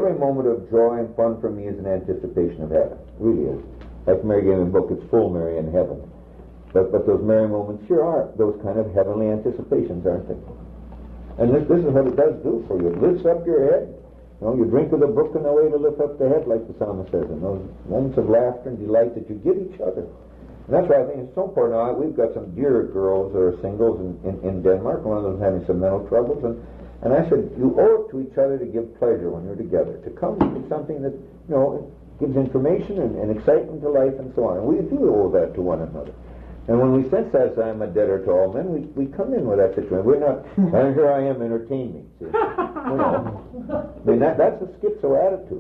joy and fun for me is an anticipation of heaven. It really is. Like Mary gave me a book, it's full Mary in heaven. But those merry moments sure are those kind of heavenly anticipations, aren't they? And this is what it does do for you. It lifts up your head. You know, you drink of the brook in the way to lift up the head, like the psalmist says, and those moments of laughter and delight that you give each other. And that's why I think it's so important. Now, we've got some dear girls that are singles in Denmark. One of them is having some mental troubles, and I said, you owe it to each other to give pleasure when you're together, to come with something that, you know, gives information and excitement to life and so on. And we do owe that to one another. And when we sense that I'm a debtor to all men, we come in with that situation. We're not, and here I am, entertain me. See? You know. I mean, that's a schizo attitude.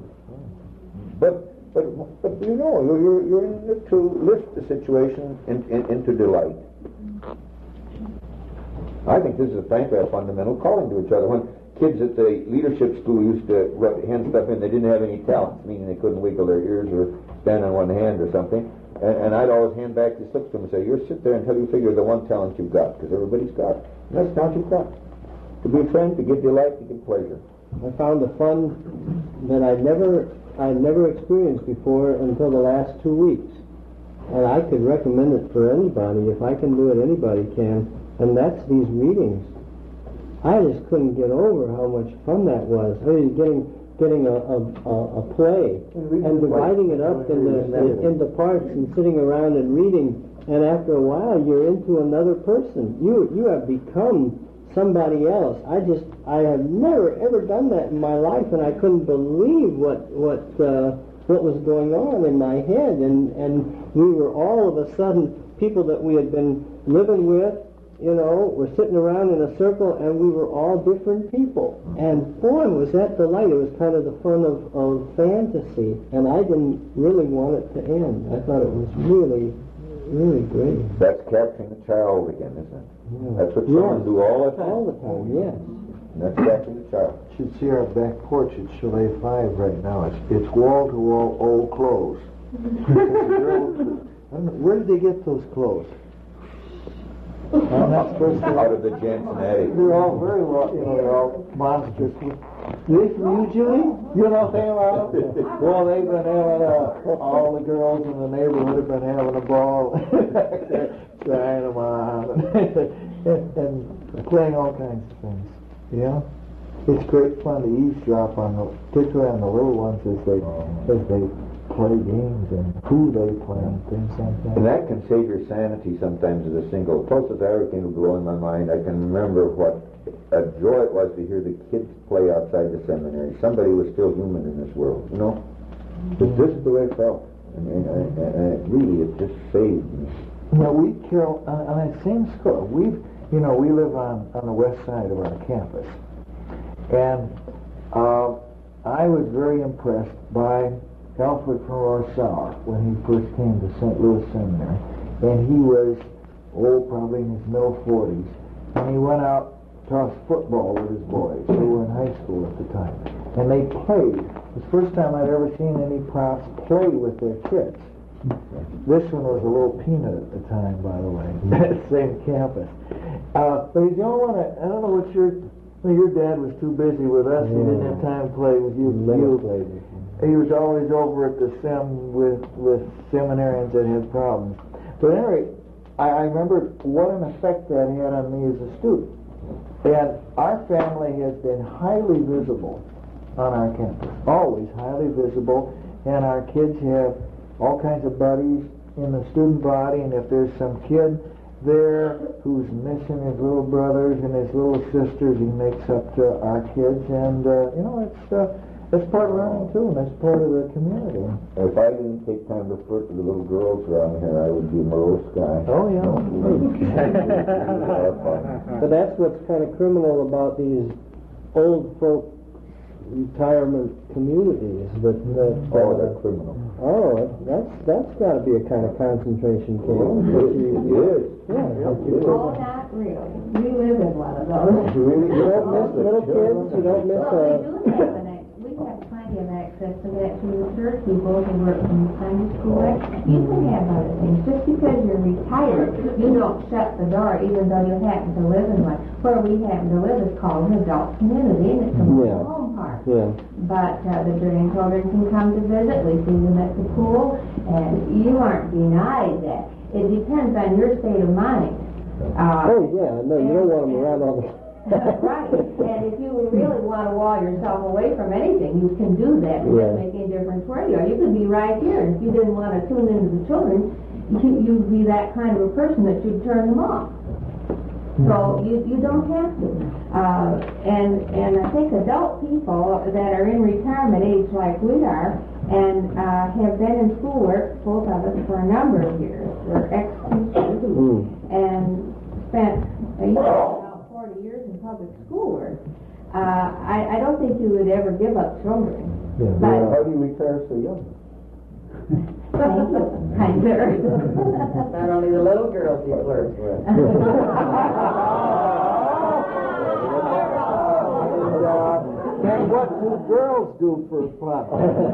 But you know, you're in it to lift the situation into delight. I think this is, frankly, a fundamental calling to each other. When kids at the leadership school used to hand stuff in, they didn't have any talents, meaning they couldn't wiggle their ears or stand on one hand or something. And I'd always hand back the slips to them and say, you sit there until you figure the one talent you've got, because everybody's got it. And that's the talent you've got. To be a friend, to give delight, to give pleasure. I found a fun that I'd never experienced before until the last 2 weeks. And I could recommend it for anybody. If I can do it, anybody can. And that's these readings. I just couldn't get over how much fun that was. I mean, getting a play and dividing it up into parts and sitting around and reading, and after a while you're into another person. You have become somebody else. I have never ever done that in my life, and I couldn't believe what was going on in my head. And we were all of a sudden people that we had been living with. You know, we're sitting around in a circle, and we were all different people. And boy, was that delight. It was kind of the fun of fantasy, and I didn't really want it to end. I thought it was really, really great. That's capturing the child again, isn't it? Yeah. That's what children do all the time. All the time, yes. And that's capturing the child. You should see our back porch at Chalet 5 right now. It's wall-to-wall old clothes. Where did they get those clothes? I'm not supposed to. Out of the Jansen attic. They're all very well, you know, they're all monstrous. They from you, Julie? You know anything about them? Well, they've been having all the girls in the neighborhood have been having a ball, trying them on, and playing all kinds of things. Yeah, it's great fun to eavesdrop on particularly on the little ones as they play games and who they play and things like that. And that can save your sanity sometimes as a single. The closest I ever came to blowing my mind, I can remember what a joy it was to hear the kids play outside the seminary. Somebody was still human in this world, you know? It's just the way it felt. And it really, it just saved me. You know, Carol, on that same score, we live on the west side of our campus. And I was very impressed by Alfred from Rosar when he first came to St. Louis Seminary, and he was probably in his middle 40s, and he went out to toss football with his boys who were in high school at the time, and they played. It was the first time I'd ever seen any profs play with their kids. This one was a little peanut at the time, by the way, that same campus, But you don't want to, I don't know what your dad was too busy with us. He didn't have time to play with you. He was always over at the sim with seminarians that had problems. But anyway, I remember what an effect that had on me as a student. And our family has been highly visible on our campus, always highly visible. And our kids have all kinds of buddies in the student body, and if there's some kid there who's missing his little brothers and his little sisters, he makes up to our kids, and it's part of learning too, and that's part of the community. If I didn't take time to flirt with the little girls around here, I would be a morose guy. Oh yeah. But that's what's kind of criminal about these old folk retirement communities. They're criminal. Oh, that's got to be a kind of concentration camp. It is. Yeah. Oh, not really. We live in one of those. You don't miss little kids. You don't miss We have plenty of access to that through the church people who work in Sunday school. You can have other things. Just because you're retired, you don't shut the door even though you happen to live in one. Where we happen to live is called an adult community, and it's a home park. Yeah. But the grandchildren can come to visit. We see them at the pool, and you aren't denied that. It depends on your state of mind. Oh yeah, no, you don't want them around all the Right, and if you really want to wall yourself away from anything, you can do that. It doesn't make any difference where you are. You could be right here, and if you didn't want to tune into the children, you'd be that kind of a person that you'd turn them off. So you don't have to. And I think adult people that are in retirement age like we are, and have been in schoolwork, both of us, for a number of years, we're ex-teachers, and spent about 40 years in public schoolwork, I don't think you would ever give up children. Yeah. But How do you retire so young? thank you, kinder. Not only the little girls you flirt. And what do girls do for fun?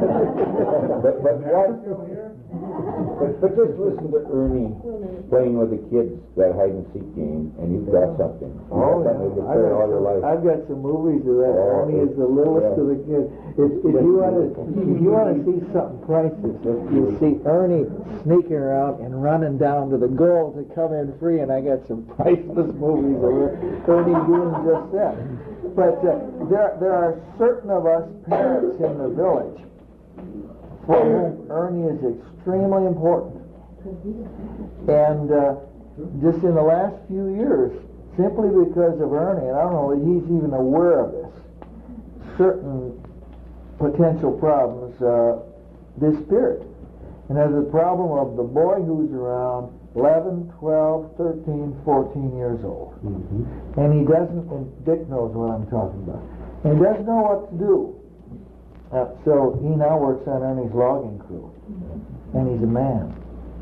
But just listen to Ernie playing with the kids that hide and seek game, and you've got something. Oh, yeah. All your life. I've got some movies of that. Ernie is the littlest of the kids. If you want to see something priceless, you see Ernie sneaking around and running down to the goal to come in free, and I got some priceless movies of Ernie doing just that. But there are certain of us parents in the village for whom Ernie is extremely important. And just in the last few years, simply because of Ernie, and I don't know that he's even aware of this, certain potential problems disappeared. And there's the problem of the boy who's around 11, 12, 13, 14 years old. Mm-hmm. And he doesn't, and Dick knows what I'm talking about, and he doesn't know what to do. So he now works on Ernie's logging crew, and he's a man.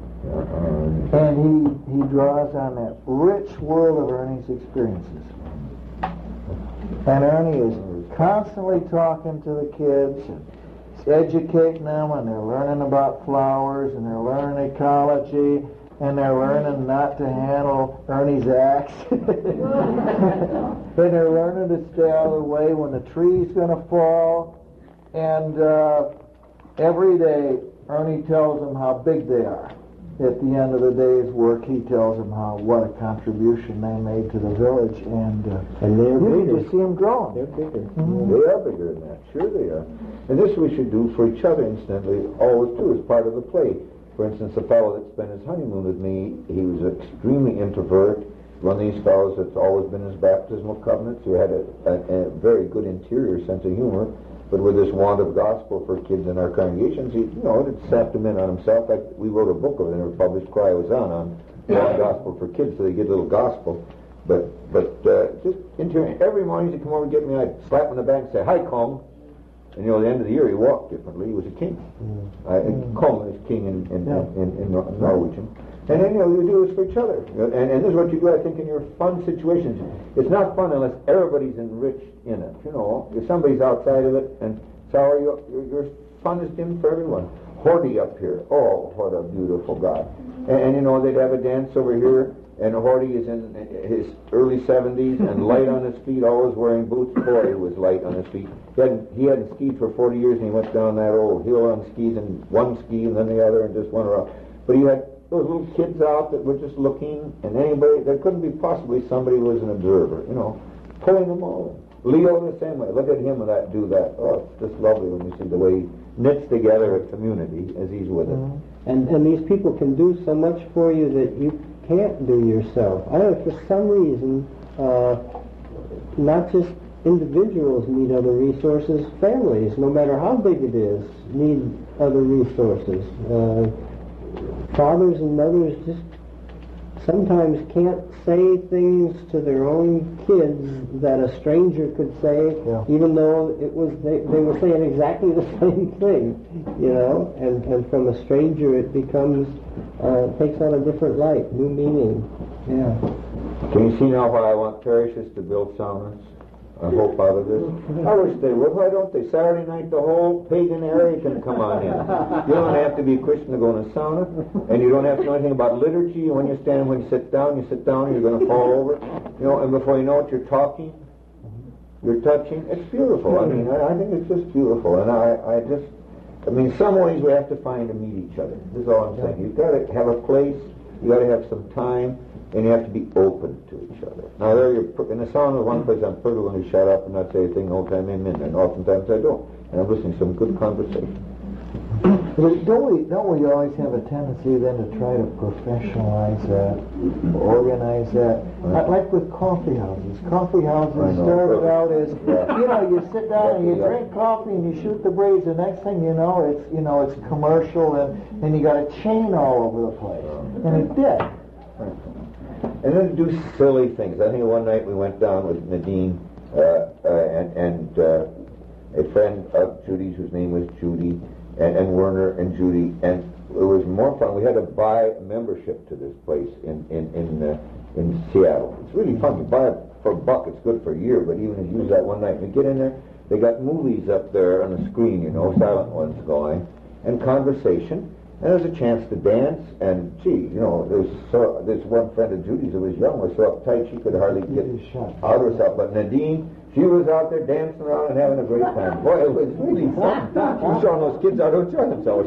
And he draws on that rich world of Ernie's experiences. And Ernie is constantly talking to the kids, and educating them, and they're learning about flowers, and they're learning ecology, and they're learning not to handle Ernie's axe. And they're learning to stay out of the way when the tree's going to fall. And every day, Ernie tells them how big they are. At the end of the day's work, he tells them what a contribution they made to the village, and they're you bigger. just see them growing. They're bigger. Mm-hmm. They are bigger than that. Sure they are. And this we should do for each other, incidentally, always too, as part of the play. For instance, the fellow that spent his honeymoon with me, he was extremely introvert. One of these fellows that's always been his baptismal covenant, who had a very good interior sense of humor. But with this want of gospel for kids in our congregations, he, it sapped him in on himself. Like we wrote a book of it and it published, Cry on gospel for kids, so they get a little gospel. But just interior. Every morning he'd come over and get me, I'd slap him in the back and say, "Hi, Colm." And at the end of the year he walked differently. He was a king. Colm is king in Norwegian. And then, you do this for each other. And this is what you do, I think, in your fun situations. It's not fun unless everybody's enriched in it. If somebody's outside of it, and sorry, your fun is dimmed for everyone. Horty up here. Oh, what a beautiful guy. And they'd have a dance over here, and Horty is in his early 70s and light on his feet, always wearing boots. Corey was light on his feet. He hadn't skied for 40 years, and he went down that old hill on skis, and one ski and then the other, and just went around. But he had those little kids out that were just looking, and anybody, there couldn't be possibly somebody who was an observer, pulling them all in. Leo the same way. Look at him with that, do that. Oh, it's just lovely when you see the way he knits together a community as he's with it. And these people can do so much for you that you can't do yourself. I don't know, for some reason, not just individuals need other resources, families, no matter how big it is, need other resources. Fathers and mothers just sometimes can't say things to their own kids that a stranger could say, even though it was they were saying exactly the same thing, and from a stranger it becomes takes on a different light, new meaning. Yeah. Can you see now why I want parishes to build saunas? I hope out of this. I wish they would. Why don't they? Saturday night, the whole pagan area can come on in. You don't have to be a Christian to go in a sauna, and you don't have to know anything about liturgy. When you sit down, and you're going to fall over. And before you know it, you're talking, you're touching. It's beautiful. I mean, I think it's just beautiful. And in some ways we have to find to meet each other. This is all I'm saying. You've got to have a place, you've got to have some time, and you have to be open to each other. Now, in the sauna, one place I'm pretty going to shut up and not say a thing the whole time I'm in there, and oftentimes I don't. And I'm listening to some good conversation. But don't we always have a tendency then to try to professionalize that, organize that? Like with coffee houses. Coffee houses started out as, you sit down and you drink coffee and you shoot the breeze. The next thing you know, it's commercial and you got a chain all over the place. And it did. And then do silly things. I think one night we went down with Nadine and a friend of Judy's whose name was Judy, and Werner and Judy, and it was more fun. We had to buy a membership to this place in Seattle. It's really fun. You buy it for $1. It's good for a year, but even if you use that one night, we get in there. They got movies up there on the screen, silent ones going, and conversation. And there was a chance to dance, and this one friend of Judy's who was young was so uptight she could hardly get out of herself. But Nadine, she was out there dancing around and having a great time. Boy, it was really fun. She was showing those kids how to enjoy themselves.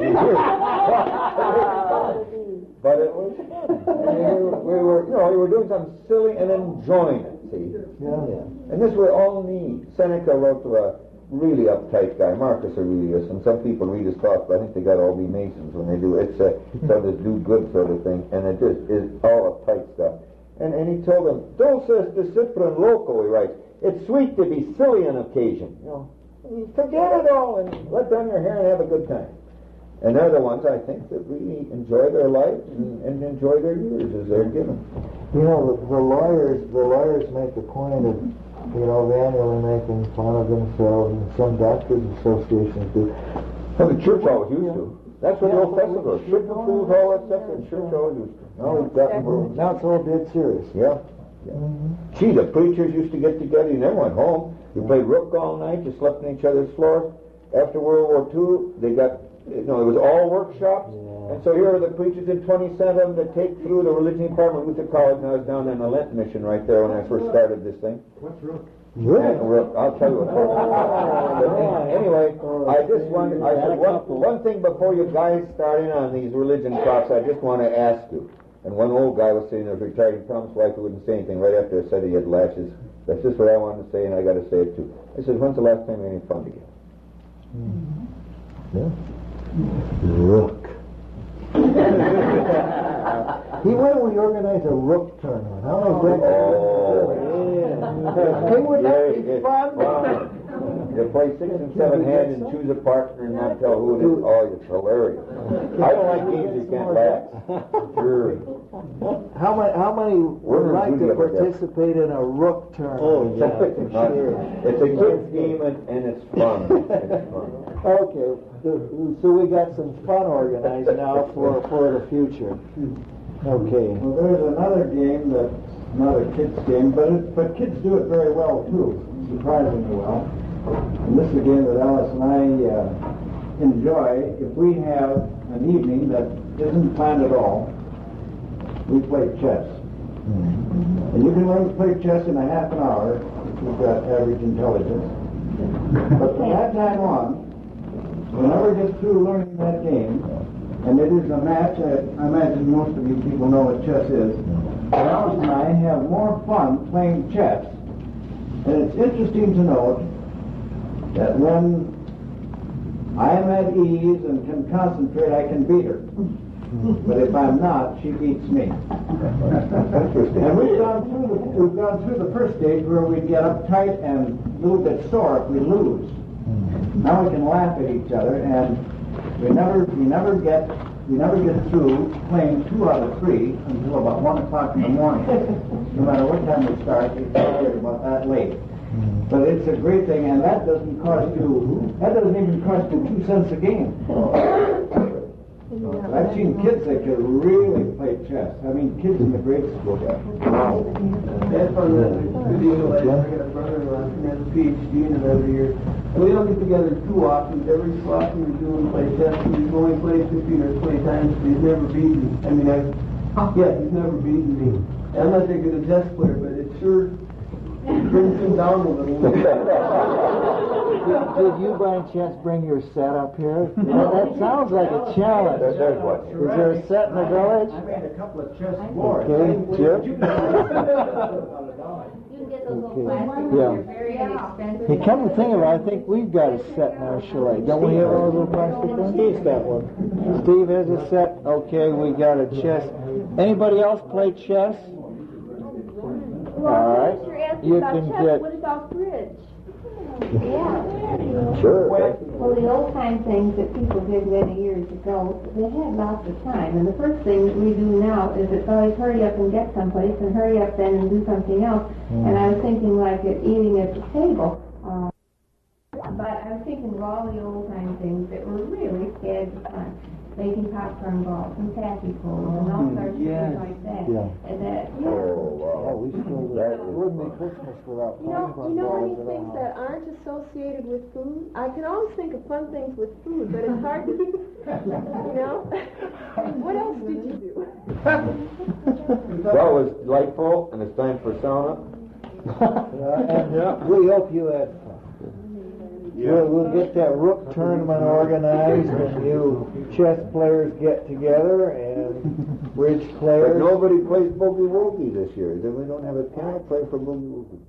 But it was fun. We were doing something silly and enjoying it. See? Yeah. And this we all need. Seneca wrote to a really uptight guy, Marcus Aurelius, and some people read his thoughts, but I think they got to all be Masons when they do it. It's this do-good sort of thing, and it just is all uptight stuff. And he told them, Dulcis discipline loco, he writes, it's sweet to be silly on occasion. Forget it all and let down your hair and have a good time. And they're the ones, I think, that really enjoy their life and enjoy their years as they're given. The lawyers make a point of annually making fun of themselves, and some doctors' associations do. Well, the church always used to. That's what the old festival was. Sugar fools, all that stuff, the church always used to. Now it's all dead serious. Yeah. Gee, the preachers used to get together. You never went home. You played rook all night. You slept on each other's floors. After World War II, they got, it was all workshops. And so here are the preachers in 27 that take through the religion department with the college. And I was down in the Lent mission right there when I first started this thing. What's rook? I'll tell you what. Anyway, I just wanted, I said one thing before you guys start in on these religion talks, I just want to ask you. And one old guy was sitting there, retired, he promised wife he wouldn't say anything. Right after I said he had lashes. That's just what I wanted to say, and I got to say it too. I said, when's the last time you had any fun together? Rook. Why don't we organize a rook tournament? How was that? Hey, would that be fun? You play 6 and 7 hands and choose a partner and not tell who it is. Oh, it's hilarious. I don't like games you can't laugh. Sure. How many would like to participate in a rook tournament? Oh, yeah. It's a kid's game and it's fun. It's fun. Okay, so we got some fun organized now for the future. Okay. Well, there's another game that's not a kid's game, but kids do it very well too, surprisingly well. And this is a game that Alice and I enjoy. If we have an evening that isn't planned at all, we play chess. And you can learn to play chess in a half an hour if you've got average intelligence. But from that time on, whenever I get through learning that game, and it is a match, I imagine most of you people know what chess is, Alice and I have more fun playing chess. And it's interesting to note that when I am at ease and can concentrate, I can beat her. But if I'm not, she beats me. And we've gone through the first stage where we get uptight and a little bit sore if we lose. Now we can laugh at each other, and we never get through playing 2 out of 3 until about 1 o'clock in the morning. No matter what time we start, we start about that late. But it's a great thing, and that doesn't even cost you 2 cents a game. I've seen kids that could really play chess. I mean, kids in the grade school. Wow. That's on the video. I got a brother who has a PhD in it every year. And we don't get together too often. Every so often we do and play chess. He's only played 15 or 20 times, but he's never beaten me. I mean, he's never beaten me. I'm not that good a chess player, but it sure brings him down a little. Did you by any chance bring your set up here? That sounds like a challenge. There's what? Is there a set in the village? I made a couple of chess boards. Okay, Chip? You can get those little plastic, they're very inexpensive. Hey, come to think of it, I think we've got a set in our chalet. Don't we have one of those little plastic ones? Steve's got one. Steve has a set. Okay, we got a chess. Anybody else play chess? All right. You can get. What about bridge? Yeah. Sure. Well, the old time things that people did many years ago, they had lots of time. And the first thing that we do now is it's always hurry up and get someplace and hurry up then and do something else. And I was thinking like eating at the table. But I was thinking of all the old time things that were really scared of fun. Making popcorn balls and taffy pulls and all sorts of things like that. Yeah. And that, Oh, we still do that. It wouldn't be Christmas without You know popcorn any balls at things all. that aren't associated with food? I can always think of fun things with food, but it's hard to, you know? What else did you do? Well, it was delightful, and it's time for sauna. And we hope you had fun. We'll get that rook tournament organized, and you chess players get together, and bridge But players. nobody plays Boogie Woogie this year. Then we don't have a piano player for Boogie Woogie.